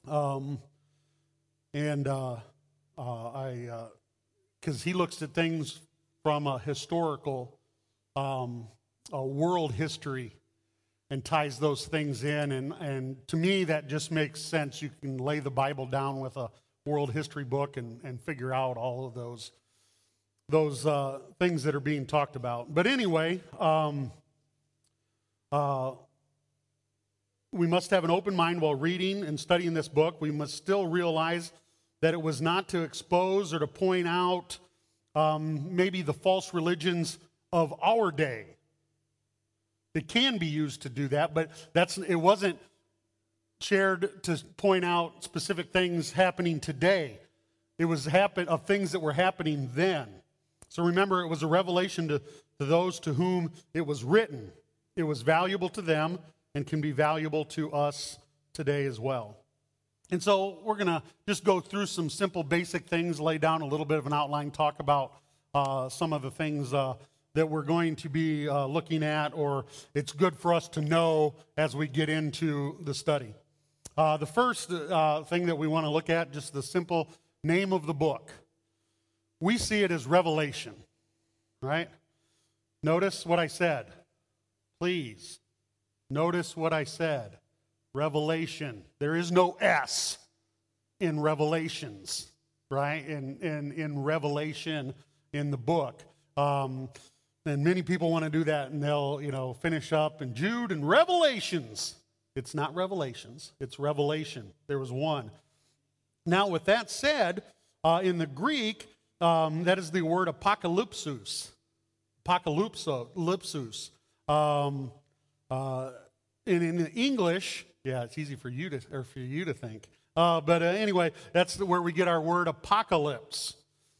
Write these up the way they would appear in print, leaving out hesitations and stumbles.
Um, and because he looks at things from a historical, a world history, and ties those things in. And to me, that just makes sense. You can lay the Bible down with a world history book and figure out all of those things that are being talked about. But anyway, we must have an open mind while reading and studying this book. We must still realize that it was not to expose or to point out maybe the false religions of our day. It can be used to do that, but it wasn't shared to point out specific things happening today. It was of things that were happening then. So remember, it was a revelation to those to whom it was written. It was valuable to them and can be valuable to us today as well. And so we're going to just go through some simple basic things, lay down a little bit of an outline, talk about some of the things that we're going to be looking at, or it's good for us to know as we get into the study. The first thing that we want to look at, just the simple name of the book. We see it as Revelation, right? Notice what I said. Please, notice what I said. Revelation. There is no S in Revelations, right? In Revelation in the book. And many people want to do that, and they'll, finish up in Jude and Revelations. It's not Revelations. It's Revelation. There was one. Now, with that said, in the Greek, that is the word apocalypsus. Apocalypsus. And in English, yeah, it's easy for you to think. But anyway, that's where we get our word apocalypse.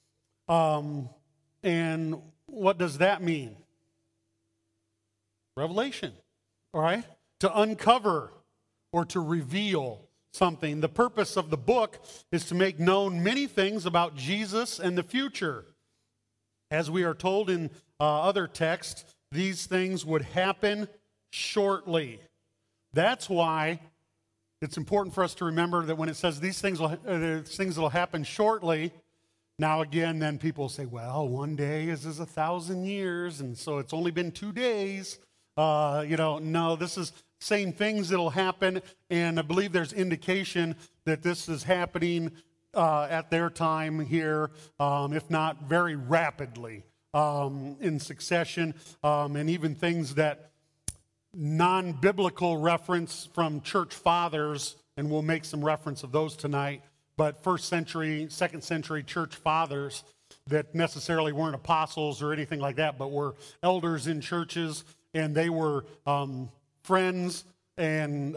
And what does that mean? Revelation, all right? To uncover or to reveal something. The purpose of the book is to make known many things about Jesus and the future. As we are told in other texts, these things would happen shortly. That's why it's important for us to remember that when it says these things will happen shortly. Now again, then people say, well, one day is 1,000 years, and so it's only been 2 days. No, this is saying things that'll happen, and I believe there's indication that this is happening at their time here, if not very rapidly, in succession, and even things that non-biblical reference from church fathers, and we'll make some reference of those tonight, but first century, second century church fathers that necessarily weren't apostles or anything like that, but were elders in churches, and they were friends and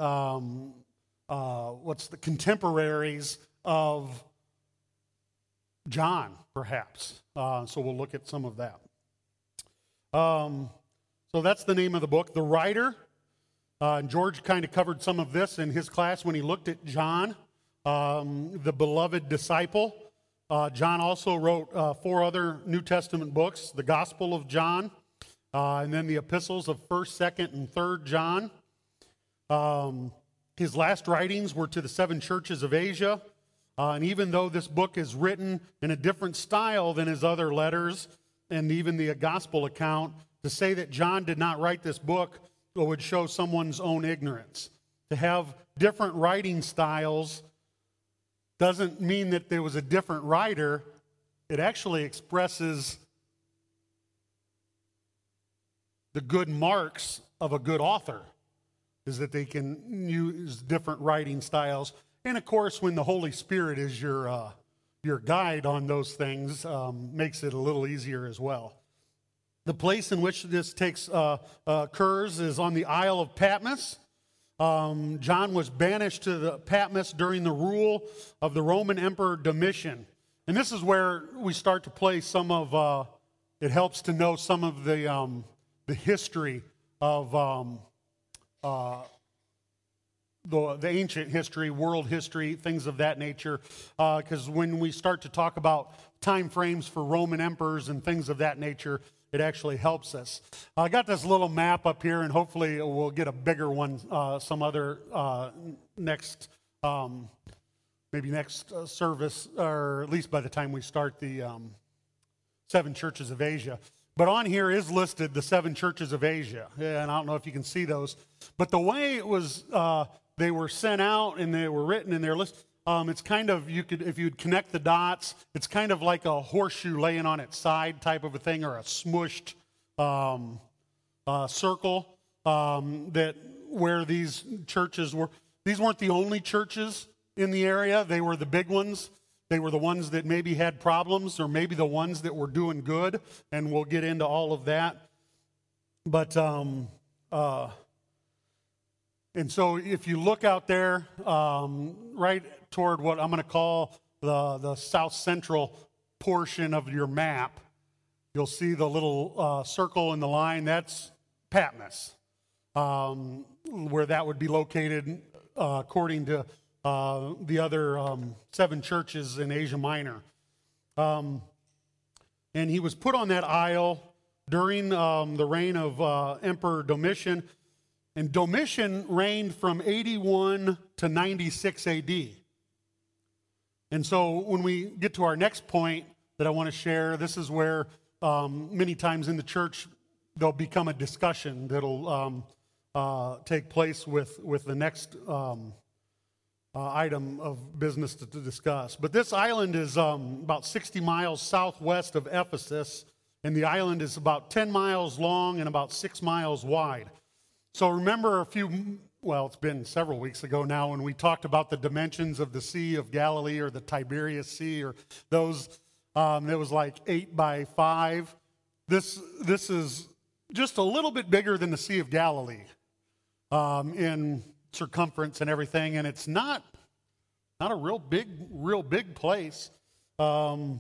contemporaries of John, perhaps. So we'll look at some of that. So that's the name of the book. The writer, George kind of covered some of this in his class when he looked at John, the beloved disciple. John also wrote 4 other New Testament books, the Gospel of John, and then the epistles of 1st, 2nd, and 3rd John. His last writings were to the 7 churches of Asia. And even though this book is written in a different style than his other letters and even the gospel account, to say that John did not write this book would show someone's own ignorance. To have different writing styles doesn't mean that there was a different writer. It actually expresses the good marks of a good author, is that they can use different writing styles. And of course, when the Holy Spirit is your guide on those things, makes it a little easier as well. The place in which this occurs is on the Isle of Patmos. John was banished to the Patmos during the rule of the Roman Emperor Domitian. And this is where we start to play some of, it helps to know some of the history of the ancient history, world history, things of that nature. Because when we start to talk about time frames for Roman emperors and things of that nature, it actually helps us. I got this little map up here, and hopefully we'll get a bigger one some other next maybe next service, or at least by the time we start the 7 churches of Asia. But on here is listed the 7 churches of Asia, and I don't know if you can see those. But the way it was, they were sent out and they were written in their list. It's kind of, if you'd connect the dots, it's kind of like a horseshoe laying on its side type of a thing, or a smushed circle that where these churches were. These weren't the only churches in the area. They were the big ones. They were the ones that maybe had problems, or maybe the ones that were doing good, and we'll get into all of that. But and so if you look out there, right toward what I'm going to call the south central portion of your map, you'll see the little circle in the line. That's Patmos, where that would be located according to the other 7 churches in Asia Minor. And he was put on that isle during the reign of Emperor Domitian. And Domitian reigned from 81 to 96 AD. And so when we get to our next point that I want to share, this is where many times in the church there'll become a discussion that'll take place with the next item of business to discuss. But this island is about 60 miles southwest of Ephesus, and the island is about 10 miles long and about 6 miles wide. So remember it's been several weeks ago now, when we talked about the dimensions of the Sea of Galilee, or the Tiberias Sea, or those, it was like 8 by 5. This is just a little bit bigger than the Sea of Galilee in circumference and everything, and it's not a real big place. And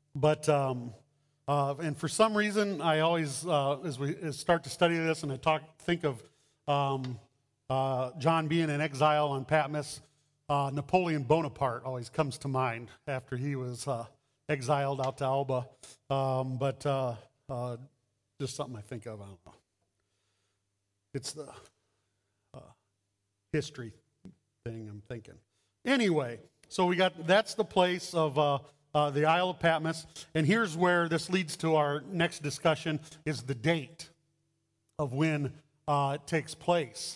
for some reason, I always, as we start to study this, and I think of John being in exile on Patmos, Napoleon Bonaparte always comes to mind after he was exiled out to Elba. Just something I think of. I don't know. It's the history thing I'm thinking. Anyway, so that's the place of the Isle of Patmos. And here's where this leads to our next discussion, is the date of when it takes place.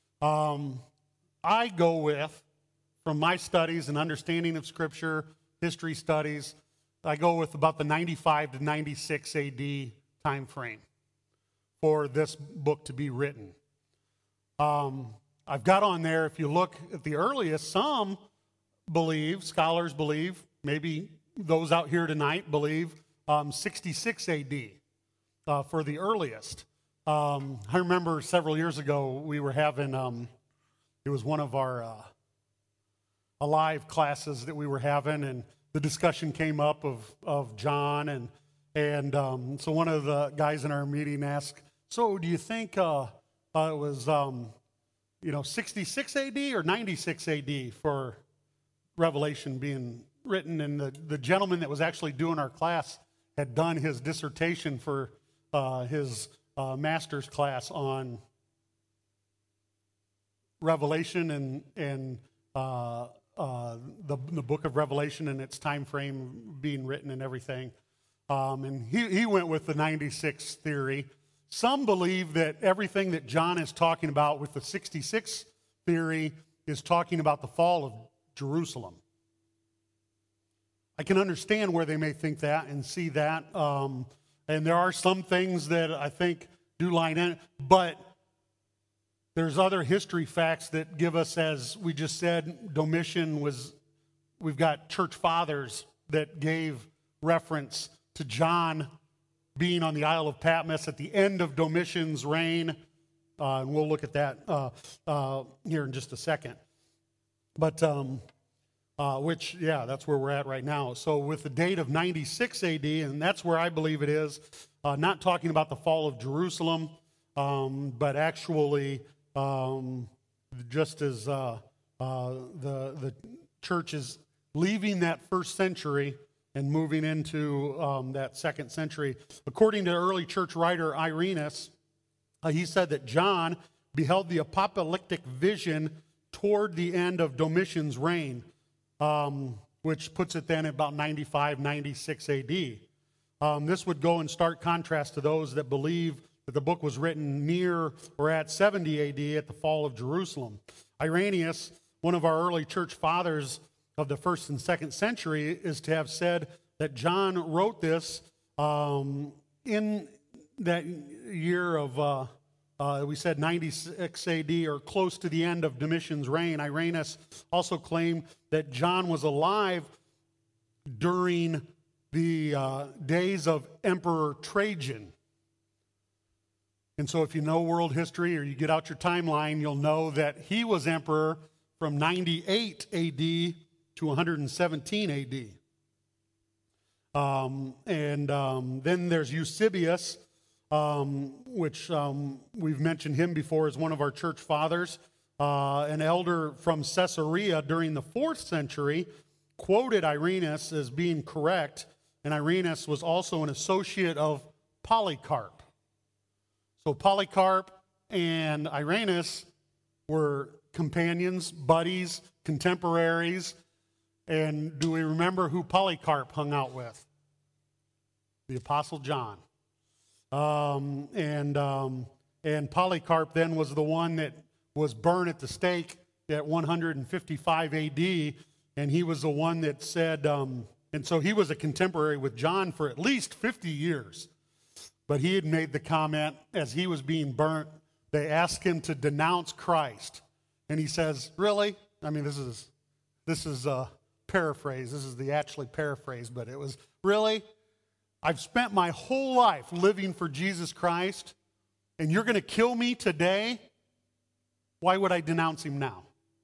I go with, from my studies and understanding of Scripture, history studies, I go with about the 95 to 96 AD time frame for this book to be written. I've got on there, if you look at the earliest, some believe, scholars believe, maybe those out here tonight believe, 66 AD for the earliest. I remember several years ago we were having, it was one of our Alive classes that we were having, and the discussion came up of John, and so one of the guys in our meeting asked, so do you think it was 66 AD or 96 AD for Revelation being written? And the gentleman that was actually doing our class had done his dissertation for his master's class on Revelation and the book of Revelation and its time frame being written and everything. And he went with the 96 theory. Some believe that everything that John is talking about with the 66 theory is talking about the fall of Jerusalem. I can understand where they may think that and see that. And there are some things that I think do line in, but there's other history facts that give us, as we just said, Domitian we've got church fathers that gave reference to John being on the Isle of Patmos at the end of Domitian's reign. And we'll look at that here in just a second. But, that's where we're at right now. So with the date of 96 AD, and that's where I believe it is, not talking about the fall of Jerusalem, but actually just as the church is leaving that first century and moving into that second century. According to early church writer Irenaeus, he said that John beheld the apocalyptic vision toward the end of Domitian's reign. which puts it then at about 95, 96 AD. This would go in stark contrast to those that believe that the book was written near or at 70 AD at the fall of Jerusalem. Irenaeus, one of our early church fathers of the 1st and 2nd century, is to have said that John wrote this in that year of, we said 96 AD, or close to the end of Domitian's reign. Irenaeus also claimed that John was alive during the days of Emperor Trajan. And so if you know world history or you get out your timeline, you'll know that he was emperor from 98 AD to 117 AD. Then there's Eusebius, which we've mentioned him before as one of our church fathers, an elder from Caesarea during the 4th century, quoted Irenaeus as being correct, and Irenaeus was also an associate of Polycarp. So Polycarp and Irenaeus were companions, buddies, contemporaries. And do we remember who Polycarp hung out with? The Apostle John. And Polycarp then was the one that was burned at the stake at 155 AD. And he was the one that said, and so he was a contemporary with John for at least 50 years. But he had made the comment as he was being burnt, they asked him to denounce Christ. And he says, really? I mean, this is a paraphrase. This is the actually paraphrase, but it was, really? I've spent my whole life living for Jesus Christ, and you're going to kill me today? Why would I denounce him now?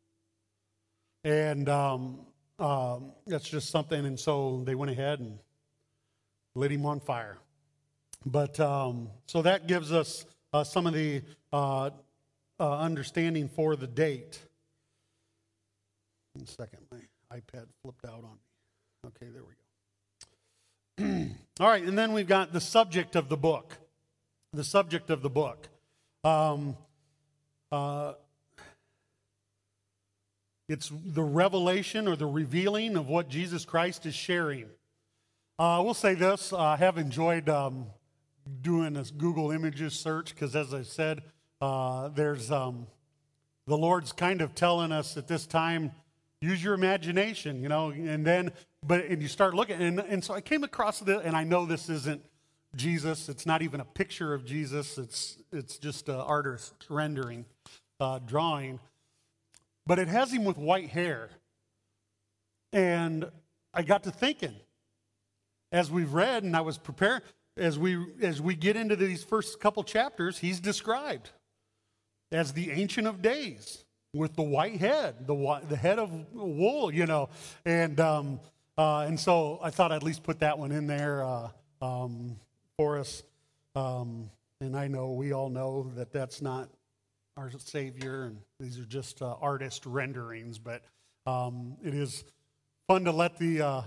And that's just something, and so they went ahead and lit him on fire. But so that gives us some of the understanding for the date. One second, my iPad flipped out on me. Okay, there we go. All right, and then we've got the subject of the book. The subject of the book. It's the revelation or the revealing of what Jesus Christ is sharing. We'll say this, I have enjoyed doing this Google Images search, because as I said, there's the Lord's kind of telling us at this time, use your imagination, you know, and you start looking, and so I came across this, and I know this isn't Jesus, it's not even a picture of Jesus, it's just an artist rendering, drawing, but it has him with white hair, and I got to thinking, as we've read, and I was prepared, as we get into these first couple chapters, he's described as the Ancient of Days with the white head, the head of wool, you know, and so I thought I'd at least put that one in there for us. And I know we all know that that's not our Savior, and these are just artist renderings, but it is fun to let the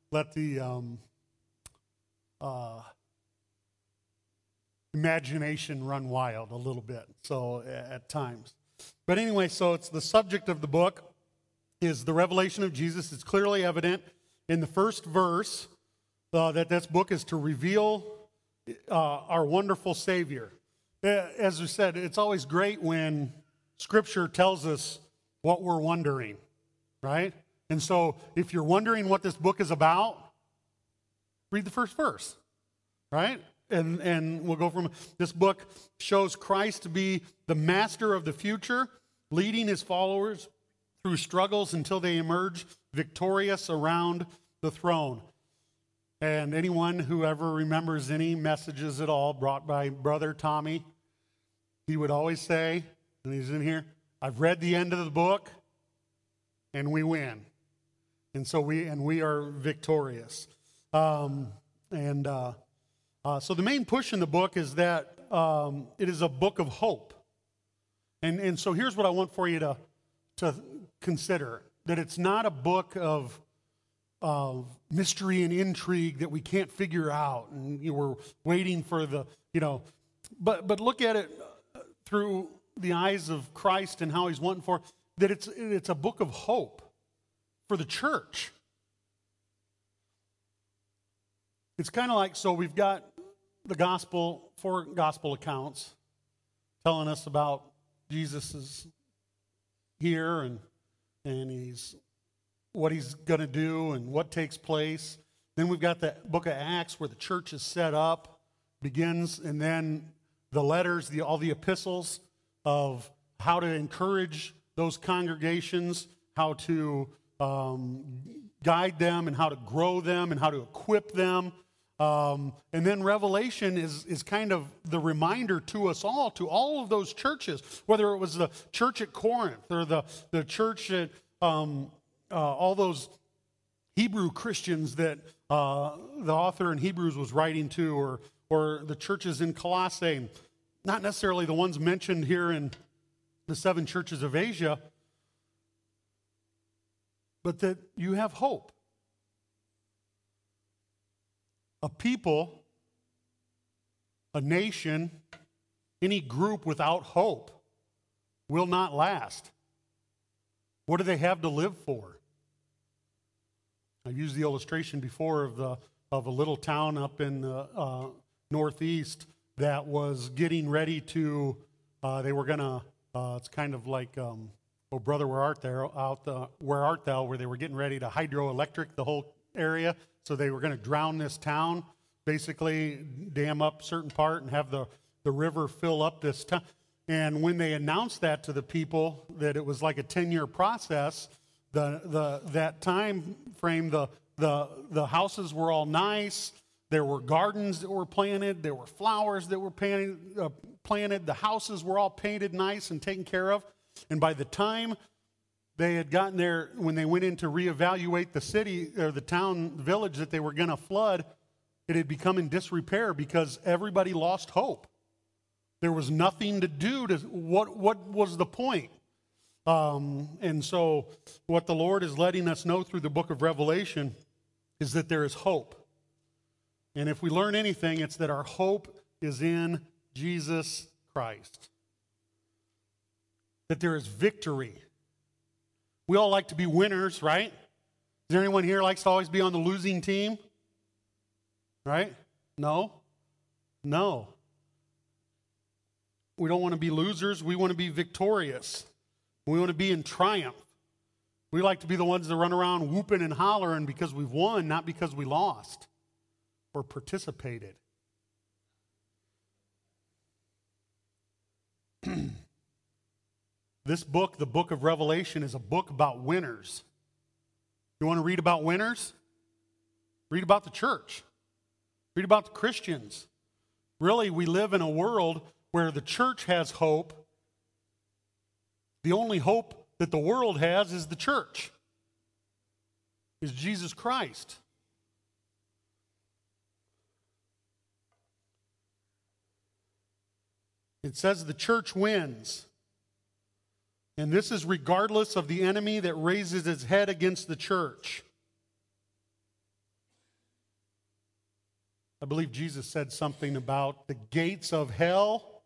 imagination run wild a little bit, so at times. But anyway, so it's the subject of the book is the revelation of Jesus. It's clearly evident in the first verse that this book is to reveal our wonderful Savior. As we said, it's always great when Scripture tells us what we're wondering, right? And so if you're wondering what this book is about, read the first verse, right? And we'll go from, this book shows Christ to be the master of the future, leading his followers through struggles until they emerge victorious around the throne. And anyone who ever remembers any messages at all brought by Brother Tommy, he would always say, and he's in here, I've read the end of the book, and we win. And so we are victorious. So the main push in the book is that it is a book of hope. And so here's what I want for you to consider, that it's not a book of mystery and intrigue that we can't figure out, and we're waiting for but look at it through the eyes of Christ and how he's wanting for, that it's a book of hope for the church. It's kind of like, so we've got the gospel, 4 gospel accounts telling us about Jesus is here and he's what he's going to do and what takes place. Then we've got the book of Acts where the church is set up, begins, and then the letters, all the epistles of how to encourage those congregations, how to guide them and how to grow them and how to equip them. And then Revelation is kind of the reminder to us all, to all of those churches, whether it was the church at Corinth or the church at all those Hebrew Christians that the author in Hebrews was writing to, or the churches in Colossae, not necessarily the ones mentioned here in the 7 churches of Asia, but that you have hope. A people, a nation, any group without hope will not last. What do they have to live for? I've used the illustration before of a little town up in the Northeast that was getting ready to, they were going to, it's kind of like, oh brother, where art thou? Where they were getting ready to hydroelectric the whole area. So they were going to drown this town, basically dam up a certain part and have the river fill up this town. And when they announced that to the people, that it was like a 10-year process, that time frame, the houses were all nice. There were gardens that were planted. There were flowers that were planted. The houses were all painted nice and taken care of. And by the time they had gotten there, when they went in to reevaluate the city or the town, village that they were going to flood, it had become in disrepair because everybody lost hope. There was nothing to do to, what was the point? And so what the Lord is letting us know through the book of Revelation is that there is hope. And if we learn anything, it's that our hope is in Jesus Christ. That there is victory. We all like to be winners, right? Is there anyone here likes to always be on the losing team? Right? No? No. We don't want to be losers. We want to be victorious. We want to be in triumph. We like to be the ones that run around whooping and hollering because we've won, not because we lost or participated. This book, the book of Revelation, is a book about winners. You want to read about winners? Read about the church. Read about the Christians. Really, we live in a world where the church has hope. The only hope that the world has is the church, is Jesus Christ. It says the church wins. And this is regardless of the enemy that raises his head against the church. I believe Jesus said something about the gates of hell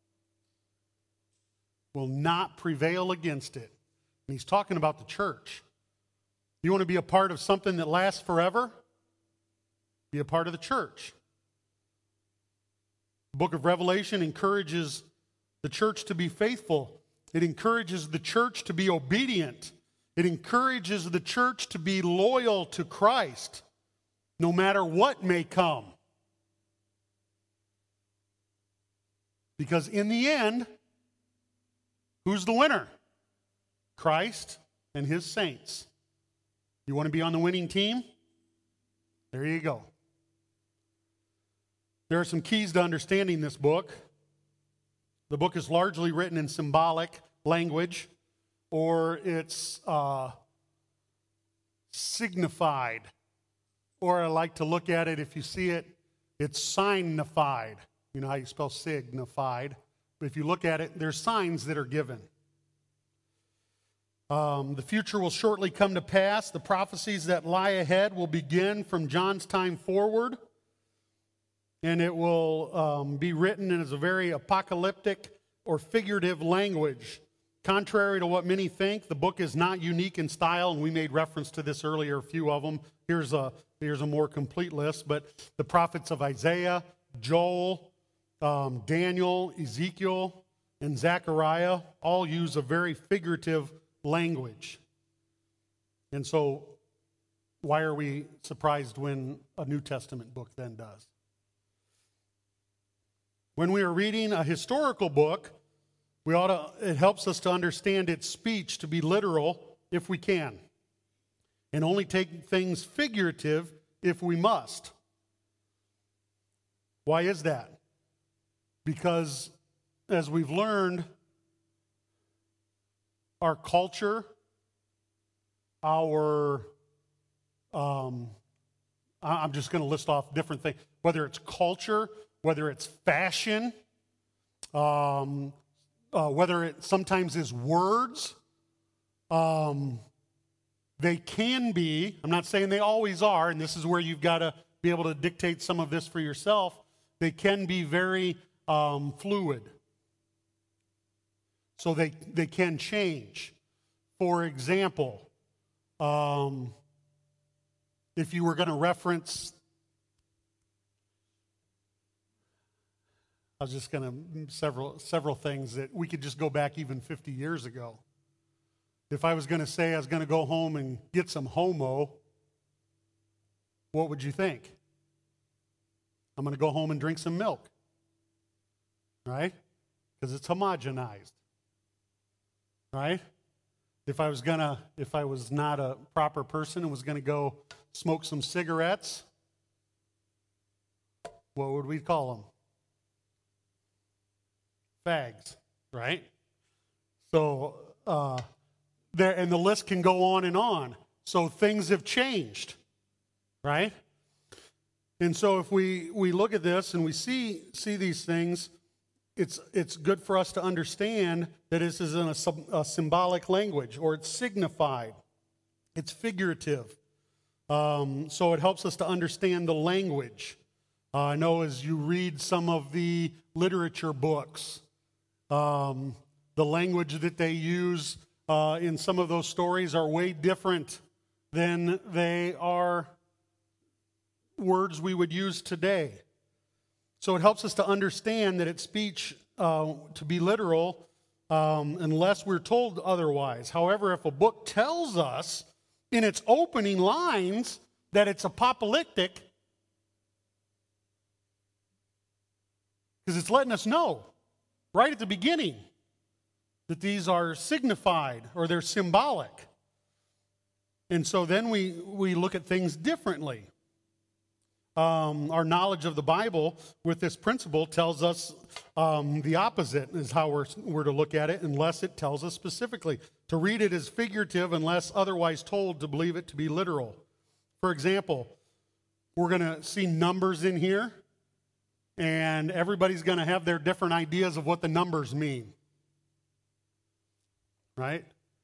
will not prevail against it. And he's talking about the church. You want to be a part of something that lasts forever? Be a part of the church. The book of Revelation encourages the church to be faithful. It encourages the church to be obedient. It encourages the church to be loyal to Christ, no matter what may come. Because in the end, who's the winner? Christ and his saints. You want to be on the winning team? There you go. There are some keys to understanding this book. The book is largely written in symbolic language, or it's signified. Or I like to look at it, if you see it, it's signified. You know how you spell signified. But if you look at it, there's signs that are given. The future will shortly come to pass. The prophecies that lie ahead will begin from John's time forward. And it will be written as a very apocalyptic or figurative language. Contrary to what many think, the book is not unique in style, and we made reference to this earlier, a few of them. Here's a more complete list, but the prophets of Isaiah, Joel, Daniel, Ezekiel, and Zechariah all use a very figurative language. And so, why are we surprised when a New Testament book then does? When we are reading a historical book, it helps us to understand its speech to be literal if we can, and only take things figurative if we must. Why is that? Because, as we've learned, our culture, I'm just going to list off different things, whether it's culture, whether it's fashion, whether it sometimes is words, they can be, I'm not saying they always are, and this is where you've got to be able to dictate some of this for yourself, they can be very fluid. So they can change. For example, if you were going to reference, I was just going to, several things that we could just go back even 50 years ago. If I was going to say I was going to go home and get some homo, what would you think? I'm going to go home and drink some milk, right? Because it's homogenized, right? If I was not a proper person and was going to go smoke some cigarettes, what would we call them? Fags, right? So, and the list can go on and on. So things have changed, right? And so if we look at this and we see these things, it's good for us to understand that this is in a symbolic language, or it's signified. It's figurative. So it helps us to understand the language. I know as you read some of the literature books, the language that they use in some of those stories are way different than they are words we would use today. So it helps us to understand that it's speech to be literal unless we're told otherwise. However, if a book tells us in its opening lines that it's apocalyptic, because it's letting us know right at the beginning that these are signified or they're symbolic. And so then we look at things differently. Our knowledge of the Bible with this principle tells us the opposite is how we're to look at it, unless it tells us specifically. To read it as figurative unless otherwise told, to believe it to be literal. For example, we're going to see numbers in here, and everybody's going to have their different ideas of what the numbers mean. Right?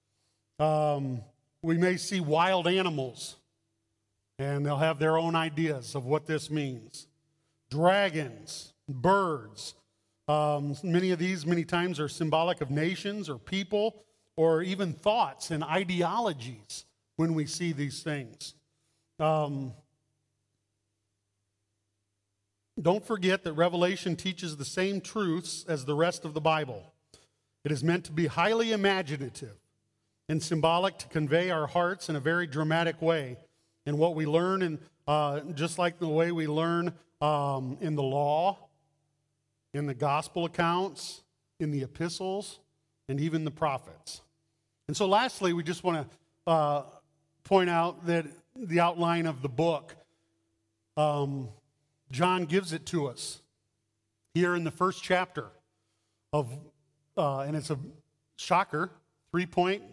We may see wild animals, and they'll have their own ideas of what this means. Dragons, birds. Many of these, many times, are symbolic of nations or people or even thoughts and ideologies when we see these things. Don't forget that Revelation teaches the same truths as the rest of the Bible. It is meant to be highly imaginative and symbolic, to convey our hearts in a very dramatic way. And what we learn, just like the way we learn in the law, in the gospel accounts, in the epistles, and even the prophets. And so lastly, we just want to point out that the outline of the book, John gives it to us here in the first chapter of, and it's a shocker, 3-point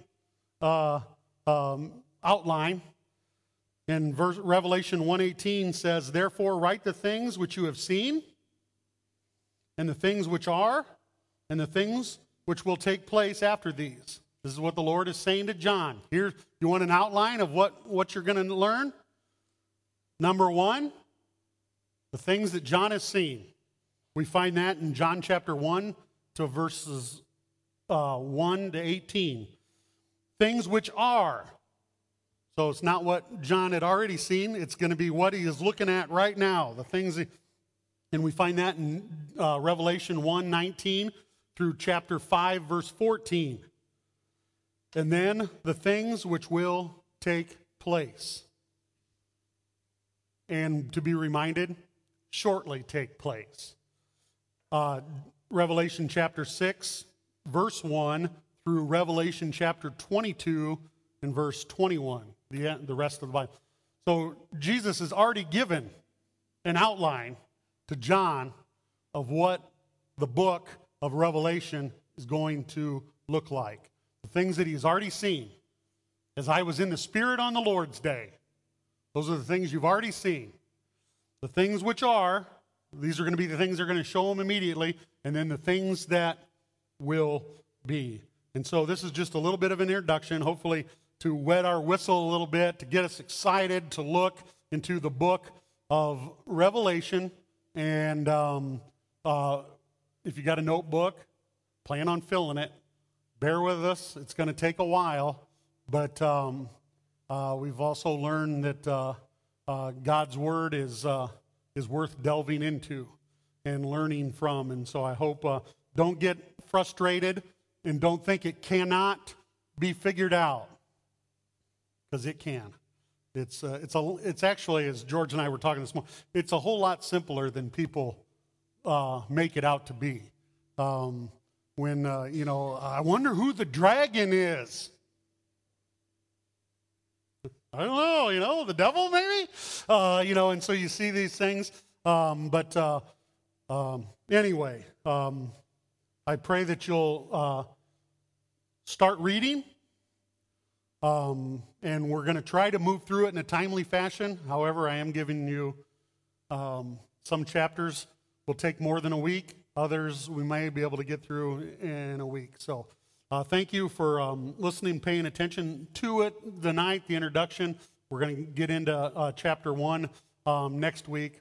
outline. And Revelation 1:18 says, "Therefore write the things which you have seen, and the things which are, and the things which will take place after these." This is what the Lord is saying to John. Here, you want an outline of what you're going to learn? Number one, the things that John has seen. We find that in John chapter 1 to verses 1 to 18. Things which are. So it's not what John had already seen. It's going to be what he is looking at right now. The things, and we find that in Revelation 1:19 through chapter 5, verse 14. And then the things which will take place. And to be reminded, shortly take place. Revelation chapter 6, verse 1 through Revelation chapter 22 and verse 21, the rest of the Bible. So Jesus has already given an outline to John of what the book of Revelation is going to look like. The things that he's already seen. As I was in the Spirit on the Lord's day. Those are the things you've already seen. The things which are, these are going to be the things that are going to show him immediately, and then the things that will be. And so this is just a little bit of an introduction, hopefully to wet our whistle a little bit, to get us excited to look into the book of Revelation. And if you got a notebook, plan on filling it. Bear with us. It's going to take a while. But we've also learned that God's Word is worth delving into and learning from. And so I hope don't get frustrated and don't think it cannot be figured out, because it can. It's actually, as George and I were talking this morning, it's a whole lot simpler than people make it out to be. When I wonder who the dragon is. I don't know, the devil maybe? And so you see these things. Anyway, I pray that you'll start reading. And we're going to try to move through it in a timely fashion. However, I am giving you some chapters will take more than a week. Others we may be able to get through in a week. So thank you for listening, paying attention to it tonight, the introduction. We're going to get into chapter 1 next week.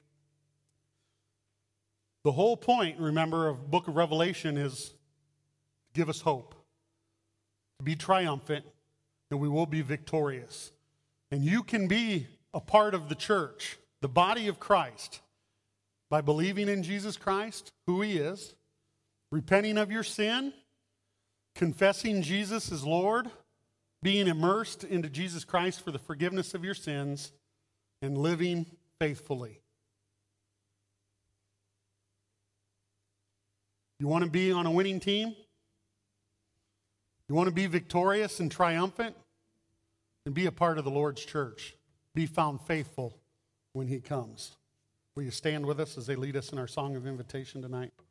The whole point, remember, of book of Revelation is to give us hope, to be triumphant, and we will be victorious. And you can be a part of the church, the body of Christ, by believing in Jesus Christ, who he is, repenting of your sin, confessing Jesus as Lord, being immersed into Jesus Christ for the forgiveness of your sins, and living faithfully. You want to be on a winning team? You want to be victorious and triumphant? And be a part of the Lord's church. Be found faithful when he comes. Will you stand with us as they lead us in our song of invitation tonight?